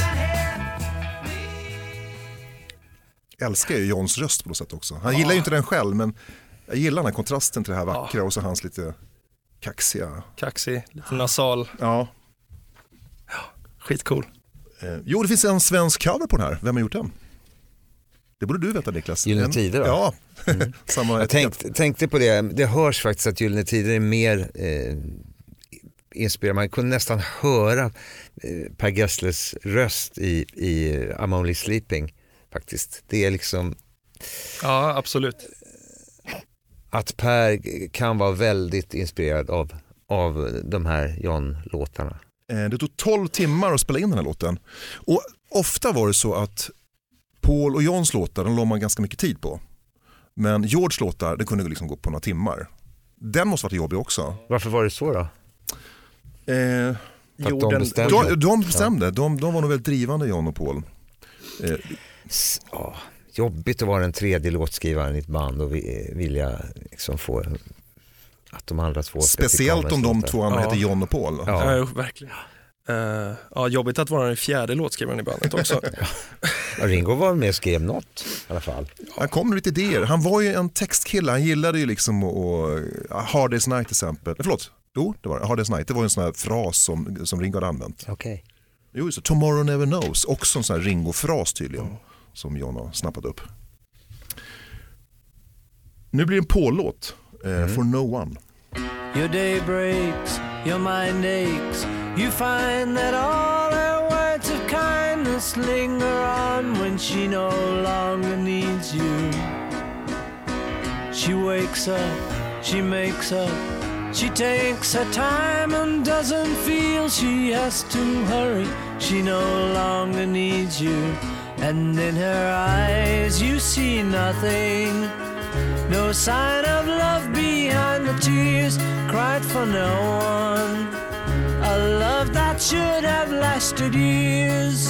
Jag älskar ju Johns röst på något sätt också. Han gillar ju inte den själv, men jag gillar den här kontrasten till det här vackra och så hans lite kaxig, lite nasal. Ja. Skitcool. Jo, det finns en svensk cover på den här. Vem har gjort den? Det borde du veta, Niklas. Gyllene Tider då? Ja. Samma jag tänkte på det. Det hörs faktiskt att Gyllene Tider är mer inspirerad. Man kunde nästan höra Per Gessles röst i I'm Only Sleeping faktiskt. Det är liksom... Ja, absolut. Att Per kan vara väldigt inspirerad av de här John-låtarna. Det tog 12 timmar att spela in den här låten. Och ofta var det så att Paul och Johns låtar, de låg man ganska mycket tid på. Men George låtar, det kunde liksom gå på några timmar. Den måste varit jobbig också. Varför var det så då? De bestämde. De var nog väldigt drivande, John och Paul. Jobbigt att vara den tredje låtskrivaren i ett band och vilja liksom få att de andra två... Speciellt om de två andra heter John och Paul. Ja, verkligen. Jobbigt att vara den fjärde låtskrivaren i bandet också. Ringo var med och skrev något i alla fall. Han kom med lite idéer. Han var ju en textkille. Han gillade ju liksom Hard Day's Night till exempel. Förlåt. Jo, det var det. Hard Day's Night. Det var en sån här fras som Ringo hade använt. Okej. Jo, så Tomorrow Never Knows. Också en sån här Ringo-fras tydligen. Som John har snappat upp. Nu blir det en Paul-låt. For No One. Your day breaks, your mind aches. You find that all her words of kindness linger on when she no longer needs you. She wakes up, she makes up, she takes her time and doesn't feel she has to hurry. She no longer needs you. And in her eyes you see nothing. No sign of love behind the tears cried for no one. A love that should have lasted years.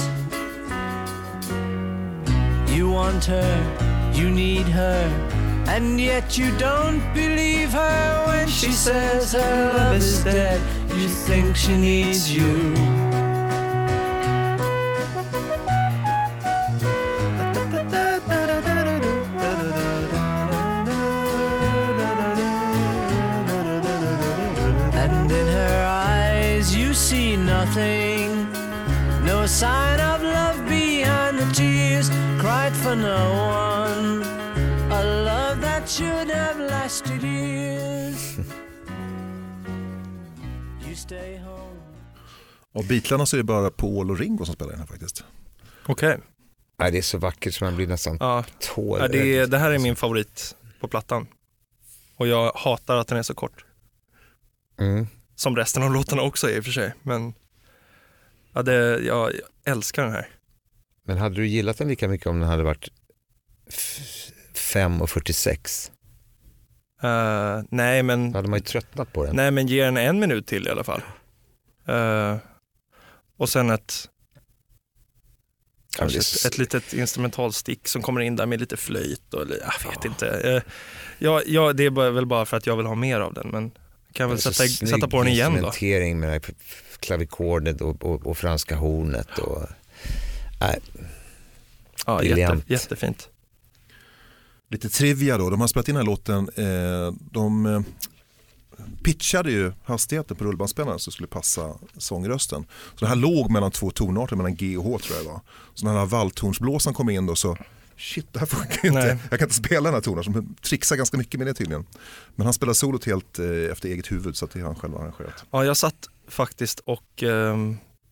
You want her, you need her, and yet you don't believe her when she says her love is dead. You think she needs you. Nothing, no sign of love behind the tears cried for no one. A love that should have lasted years. You stay home. Och Beatlarna så är det bara Paul och Ringo som spelar den här faktiskt. Okej. Nej, det är så vackert som man blir nästan det här är min favorit på plattan. Och jag hatar att den är så kort. Som resten av låtarna också är i och för sig. Men jag älskar den här. Men hade du gillat den lika mycket om den hade varit 5:46? Nej, men... Hade man ju tröttnat på den. Nej, men ge den 1 minut till i alla fall. Och sen ett litet instrumentalstick som kommer in där med lite flöjt och jag vet inte. Det är väl bara för att jag vill ha mer av den, men kan väl sätta på den igen då. Instrumentering med klavikordet och franska hornet och jättefint. Lite trivia då, de har spelat in den här låten, de pitchade ju hastigheten på rullbandspelaren så skulle passa sångrösten. Så det här låg mellan 2 tonarter, mellan G och H tror jag det var. Så när den här valthornsblåsan kom in då så shit, det här funkar inte. Nej. Jag kan inte spela den här tonen som trixar ganska mycket med det tydligen. Men han spelar solot helt efter eget huvud så att det är han själv arrangerat. Ja, jag satt faktiskt och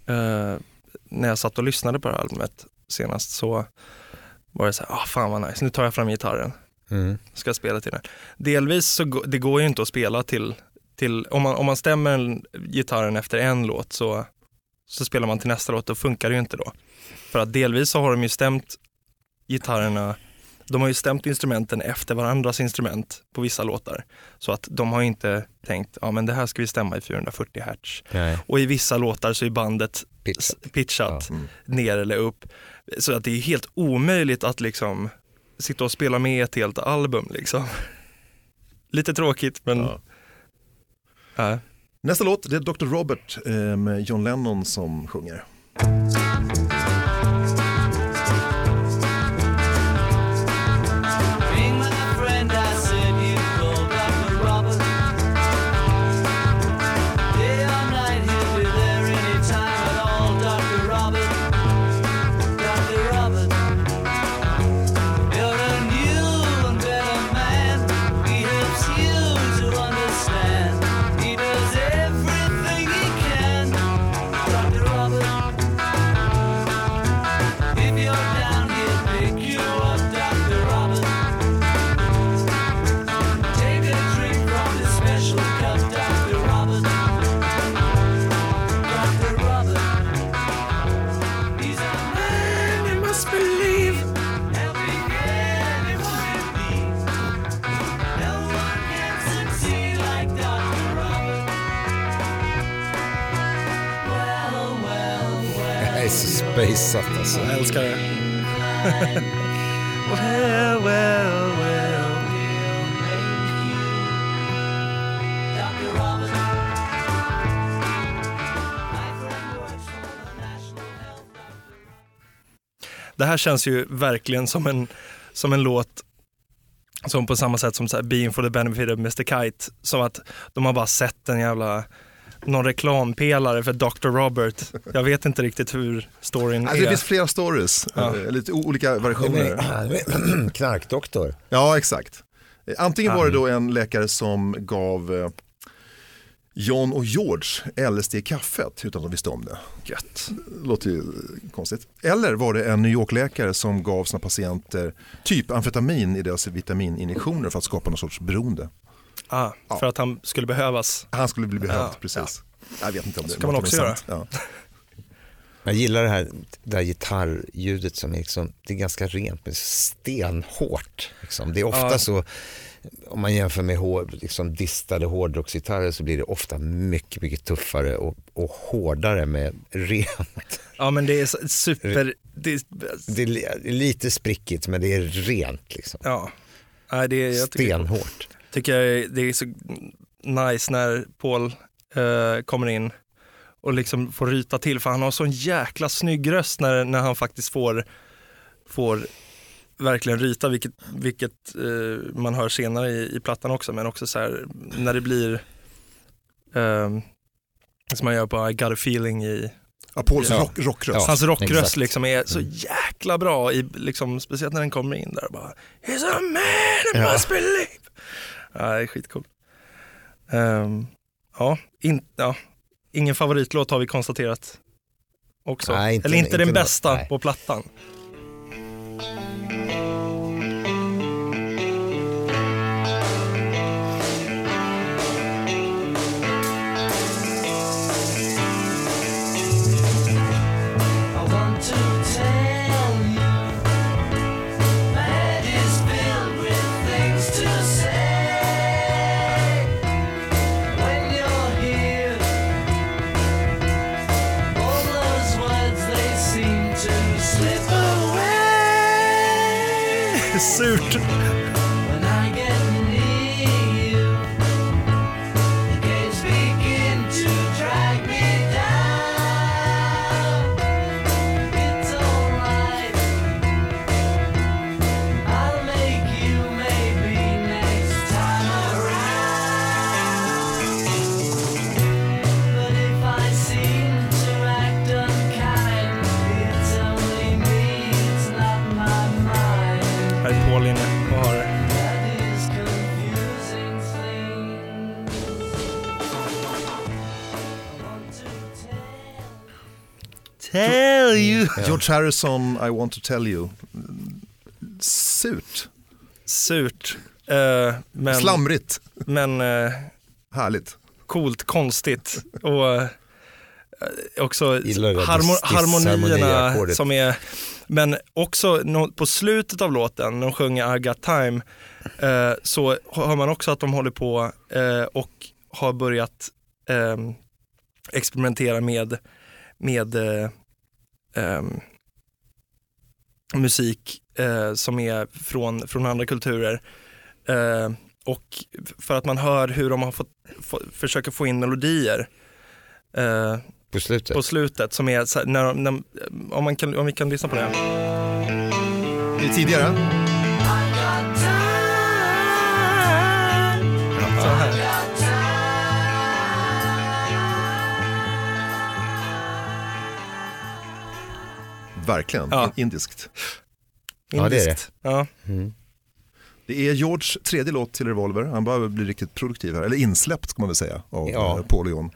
när jag satt och lyssnade på det här albumet senast så var det så här, fan vad nice, nu tar jag fram gitarren. Ska jag spela till den. Delvis så det går ju inte att spela till om man stämmer gitarren efter en låt så spelar man till nästa låt, och funkar det ju inte då. För att delvis så har de ju stämt gitarrerna, de har ju stämt instrumenten efter varandras instrument på vissa låtar. Så att de har inte tänkt, men det här ska vi stämma i 440 Hz. Nej. Och i vissa låtar så är bandet pitchat ner eller upp. Så att det är helt omöjligt att liksom sitta och spela med ett helt album liksom. Lite tråkigt, men... Ja. Nästa låt, det är Dr. Robert med John Lennon som sjunger. Spaceat alltså. Jag älskar det. well. Det här känns ju verkligen som en låt som på samma sätt som så här, Being for the Benefit of Mr. Kite, som att de har bara sett någon reklampelare för Dr. Robert. Jag vet inte riktigt hur storyn är. Det finns flera stories, lite olika versioner. Knarkdoktor. Ja, exakt. Antingen var det då en läkare som gav John och George LSD i kaffet utan att de visste om det. Gött. Låter ju konstigt. Eller var det en New York-läkare som gav sina patienter typ amfetamin i deras vitamininjektioner för att skapa någon sorts beroende. För att han skulle behövas. Han skulle bli behövd, precis. Jag vet inte om det kan man också göra. Ja. Jag gillar det här gitarrljudet som är liksom, det är ganska rent men stenhårt. Liksom. Det är ofta så, om man jämför med liksom distade hårdrocksgitarrer så blir det ofta mycket, mycket tuffare och hårdare med rent. Ja, men det är super... Det är lite sprickigt men det är rent liksom. Ja. Det är stenhårt. Tycker jag det är så nice när Paul kommer in och liksom får ryta till, för han har sån jäkla snygg röst när han faktiskt får verkligen ryta, vilket man hör senare i plattan också, men också så här när det blir som man gör på I Got a Feeling i Pauls rockröst. Hans rockröst liksom är så jäkla bra i, liksom, speciellt när den kommer in där bara He's a man who must believe. Det är skitcoolt. Ingen favoritlåt har vi konstaterat också. Nej, eller inte den bästa på plattan. Surt. you. George Harrison, I want to tell you. Surt. Men, slamrigt. Men härligt. Coolt, konstigt och också harmonierna som är, men också på slutet av låten när de sjunger I Got Time, så hör man också att de håller på och har börjat experimentera med musik som är från andra kulturer, och för att man hör hur de har försöker få in melodier på slutet som är så här, om vi kan lyssna på det. Det är tidigare. Så här. Verkligen, indiskt. Ja, det är det. Ja. Mm. Det är Georges tredje låt till Revolver. Han bara blir riktigt produktiv här. Eller insläppt ska man väl säga av Paul och John.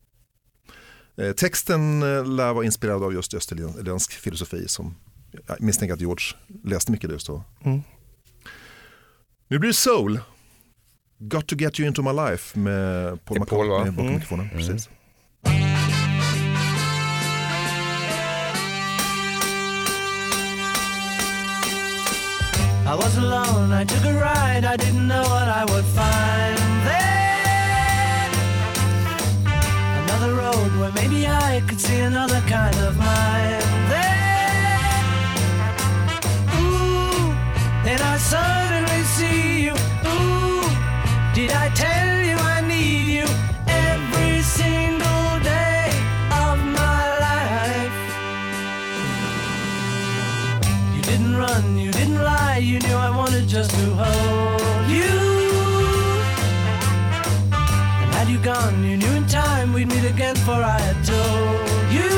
Texten lär vara inspirerad av just österländsk filosofi som jag misstänker att George läste mycket just då. Mm. Nu blir det Soul. Got to get you into my life med Paul McCartney bakom mikrofonen. Precis. I was alone, I took a ride, I didn't know what I would find there. Another road where maybe I could see another kind of mind there. Ooh, then I suddenly see you. Ooh, did I tell you I need you every single day of my life? You didn't run, you didn't lie, you knew I wanted just to hold you. And had you gone, you knew in time we'd meet again, for I had told you.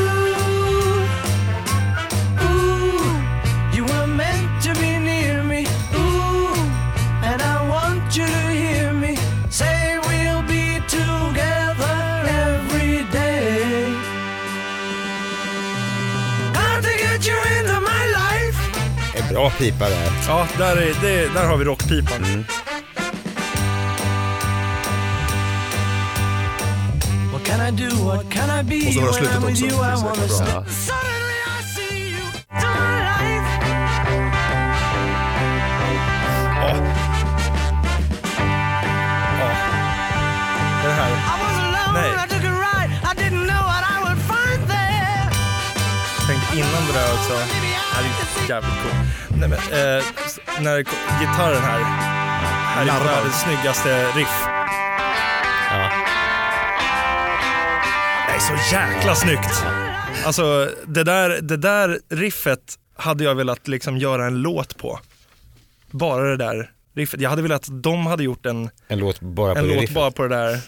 Ooh, you were meant to be near me. Ooh, and I want you to hear me say we'll be together every day. Got to get you into my life. En bra pipa där. Ja, där har vi rockpipan. Mm. What can I do? What can I be? Och så var det When slutet I'm with också. you, I Det är wanna säkert bra. Suddenly I see you to my life. Ja. Det här. I was alone, Nej. I took a ride, I didn't know what I would find there. Tänk innan det där också. Det är jävligt cool. Nej, men, när gitarren här är världens snyggaste riff. Ja. Det är så jäkla snyggt. Alltså det där riffet hade jag velat liksom göra en låt på. Bara det där riffet. Jag hade velat att de hade gjort en låt bara på det låt riffet. bara på det där.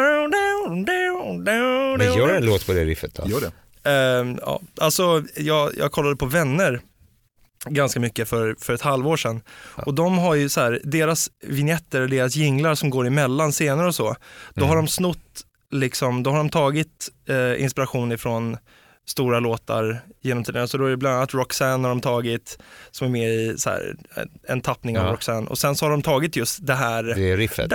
Men gör en låt på det riffet då. Gör det. Ja, alltså jag kollade på Vänner ganska mycket för ett halvår sedan. Ja. Och de har ju så här, deras vignetter, deras jinglar som går emellan scener och så. Då har de snott liksom, då har de tagit inspiration ifrån stora låtar genom tiden. Så då är det bland annat Roxanne har de tagit, som är med i så här, en tappning av Roxanne. Och sen så har de tagit just det här. Det är riffet.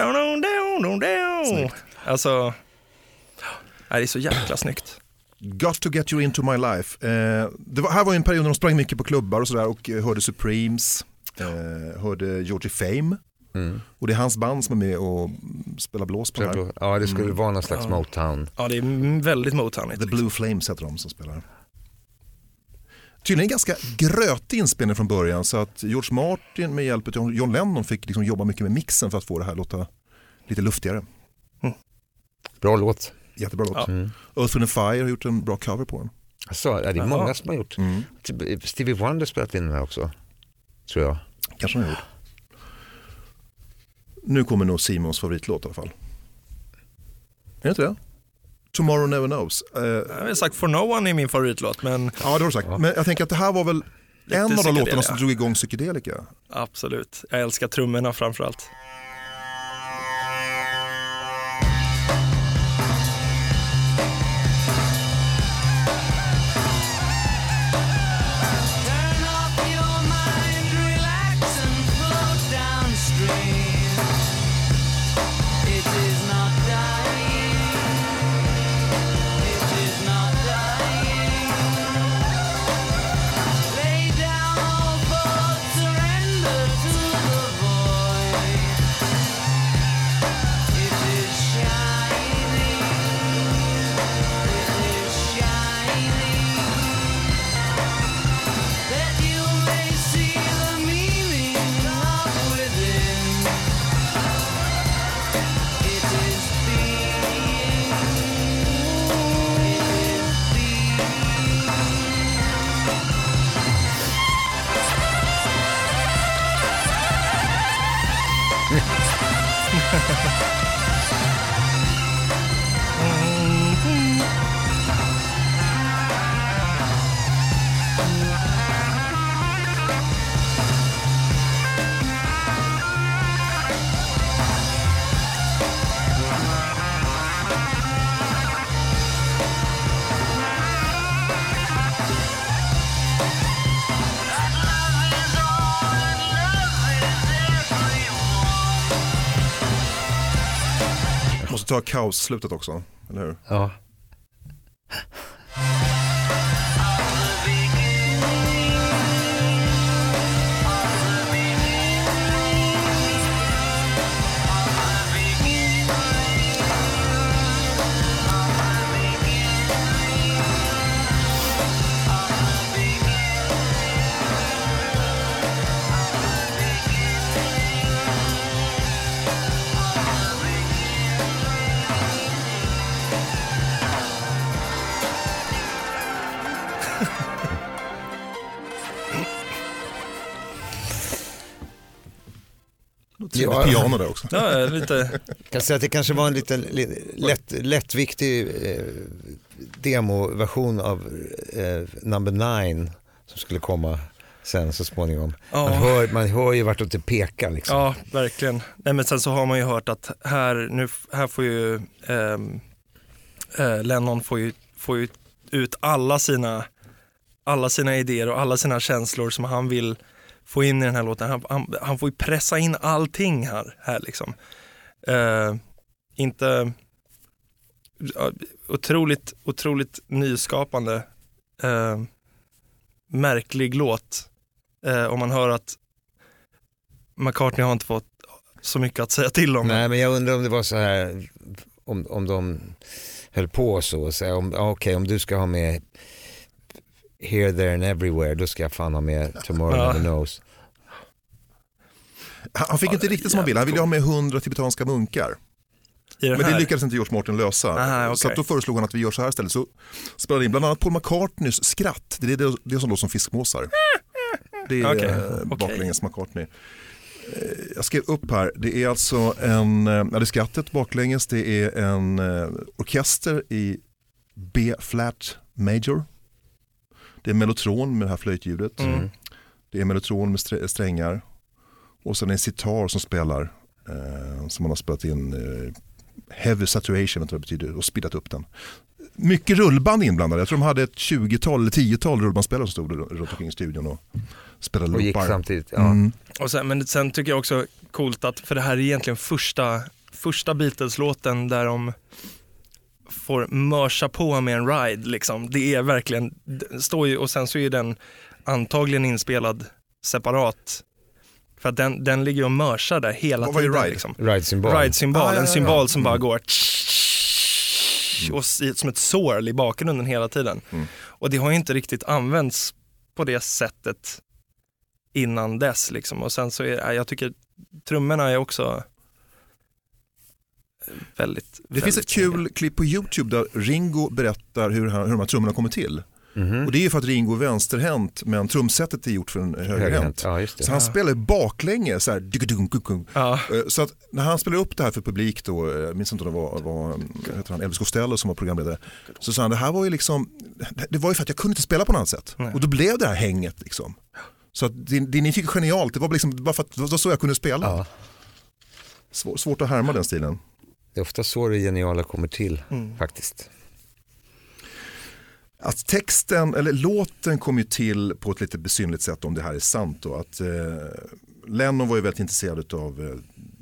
Alltså, det är så jäkla snyggt. Got to get you into my life. Här var en period när de sprang mycket på klubbar och sådär och hörde Supremes, hörde Georgie Fame. Mm. Och det är hans band som är med och spelar blås på det här. Ja, det skulle vara någon slags Motown. Ja, det är väldigt Motown. The Blue Flames heter de som spelar. Tydligen ganska grötig inspelning från början, så att George Martin med hjälp av John Lennon fick liksom jobba mycket med mixen för att få det här låta lite luftigare. Bra låt. Jättebra låt. Ja. Earth, Wind and Fire har gjort en bra cover på den. Alltså, det är många som har gjort. Stevie Wonder spelat in den här också, tror jag. Kanske han har gjort. Nu kommer nog Simons favoritlåt i alla fall. Är det inte det? Tomorrow Never Knows. Jag har sagt For No One är min favoritlåt, men... Ja, det har du sagt. Men jag tänker att det här var väl en av de låtarna som drog igång psykedelika. Absolut. Jag älskar trummorna framförallt. måste ta kaos-slutet också, eller hur? Ja. Ja. Piano där också. Ja, lite. Jag kan säga att det kanske var en liten lättviktig demoversion av Number 9 som skulle komma sen så småningom. Ja. Man hör ju vart det pekar liksom. Ja, verkligen. Nej, men sen så har man ju hört att här får ju Lennon får ju ut alla sina idéer och alla sina känslor som han vill få in i den här låten. Han får ju pressa in allting här liksom. Inte otroligt nyskapande, märklig låt. Om man hör att McCartney har inte fått så mycket att säga till om. Nej, men jag undrar om det var så här, om de höll på så och säga, om du ska ha med Here, There and Everywhere, då ska jag fan ha med Tomorrow Never Knows. Han fick inte riktigt som han ville. Han ville ha med 100 tibetanska munkar. Men det lyckades inte George Martin lösa. Okay. Så att då föreslog han att vi gör så här istället. Så spelade in bland annat Paul McCartneys skratt. Det är det som låter som fiskmåsar. Det är baklänges McCartney. Jag skrev upp här. Det är alltså det är skrattet baklänges. Det är en orkester i B-flat major. Det är mellotron med det här flöjtljudet. Det är mellotron med strängar. Och sen en sitar som spelar, som man har spelat in heavy saturation, vad det betyder, och speedat upp den. Mycket rullband inblandade. Jag tror de hade ett 20-tal eller 10-tal rullbandspelare som stod runt omkring studion och spelade loopar. Och gick samtidigt, ja. Och sen tycker jag också coolt att, för det här är egentligen första Beatles-låten där de får mörsa på med en ride liksom. Det är verkligen, står ju, och sen så är den antagligen inspelad separat. För att den ligger och mörsar där hela tiden. Ride? Liksom. Ride-symbol. En symbol som bara går och som ett swirl i bakgrunden hela tiden. Och det har ju inte riktigt använts på det sättet innan dess liksom. Och sen så jag tycker trummorna är också väldigt. Det finns ett kul klipp på YouTube där Ringo berättar hur de här trummorna kommer till. Och det är ju för att Ringo är vänsterhänt, men trumsetet är gjort för en högerhänt. Ja, just det. Så han spelar baklänge så här. Så att när han spelar upp det här för publik då, jag minns inte om det var Elvis Costello som var programledare, så sa han, det här var ju liksom, det var ju för att jag kunde inte spela på något annat sätt. Och då blev det här hänget liksom. Så att det ni fick genialt, det var liksom bara för att det var så jag kunde spela. Ja. Svårt att härma den stilen. Det är ofta så det geniala kommer till faktiskt. Att texten, eller låten kom ju till på ett lite besynligt sätt, om det här är sant då. Att Lennon var ju väldigt intresserad av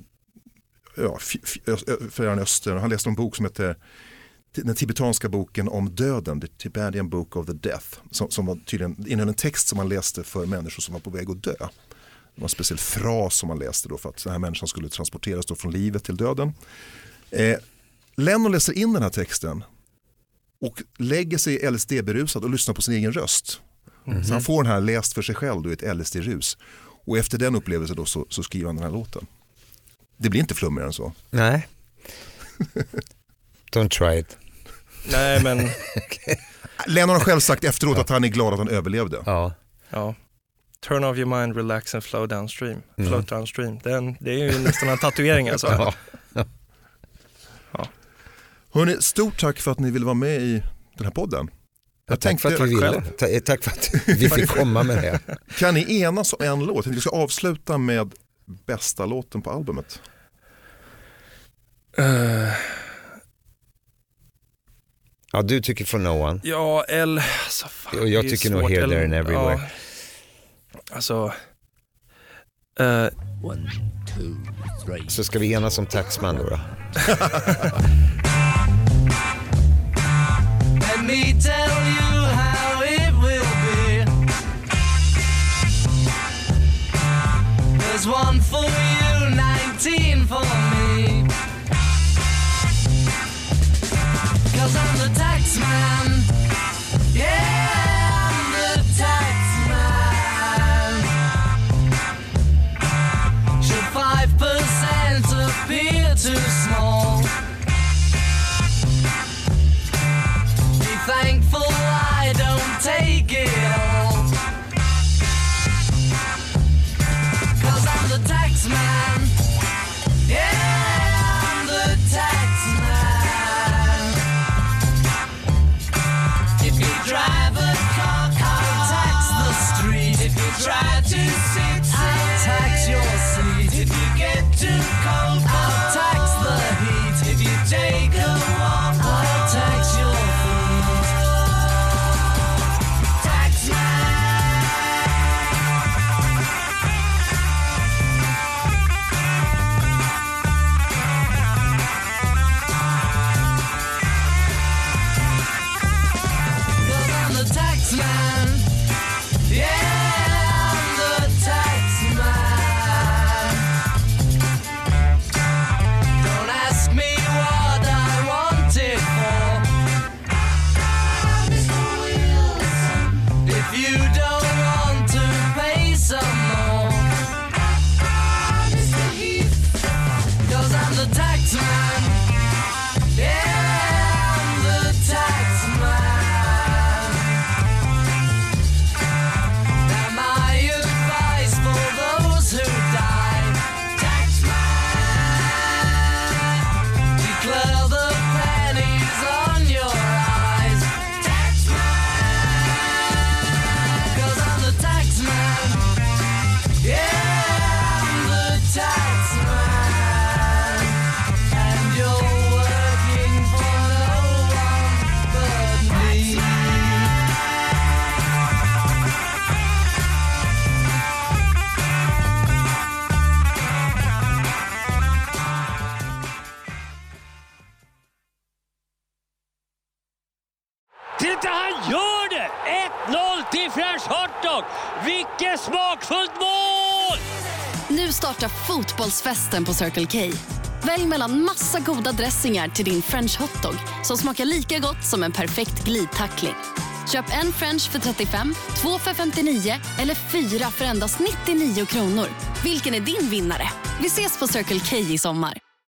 Fjärran Östern. Han läste en bok som heter den tibetanska boken om döden, The Tibetan Book of the Death, som var tydligen innehöll en text som man läste för människor som var på väg att dö. Det var en speciell fras som man läste då för att den här människan skulle transporteras då från livet till döden. Lennon läser in den här texten och lägger sig LSD-berusad och lyssnar på sin egen röst. Så han får den här läst för sig själv då i ett LSD-rus. Och efter den upplevelsen då så skriver han den här låten. Det blir inte flummigare än så. Nej. Don't try it. Nej, men Lennon har själv sagt efteråt att han är glad att han överlevde. Ja. Turn off your mind, relax and flow downstream. Float downstream. Det är ju nästan en tatuering alltså. Ja. Hörrni, stort tack för att ni ville vara med i den här podden. Tack för att vi ville. Tack för att vi fick komma med det. Kan ni enas om en låt? Vi ska avsluta med bästa låten på albumet. Ja, du tycker For No One. Ja, alltså, fan, och jag tycker nog Here, There and Everywhere. Ja, alltså 1, 2, 3. Så ska vi enas om Taxman då? Let me tell you how it will be. There's one for you, 19 for me. 'Cause I'm the tax man. Yeah, I'm the tax man. Should 5% appear too small? Be thankful I don't take it all. 'Cause I'm the tax man. Yeah, I'm the tax man. If you drive a car, I'll tax the street. If you try to sit, I'll tax your seat. If you get too cold, I'll tax the heat. If you take a walk, I'll tax your feet. Tax man. Yeah, I'm the tax man. Don't ask me what I want it for. If you don't want to pay some more. 'Cause I'm the tax man. Yeah, I'm the tax man. Titta, han gör det! 1-0 till French Hotdog! Vilket smakfullt mål! Nu startar fotbollsfesten på Circle K. Välj mellan massa goda dressingar till din French hotdog som smakar lika gott som en perfekt glidtackling. Köp en French för 35, 2 för 59 eller 4 för endast 99 kronor. Vilken är din vinnare? Vi ses på Circle K i sommar.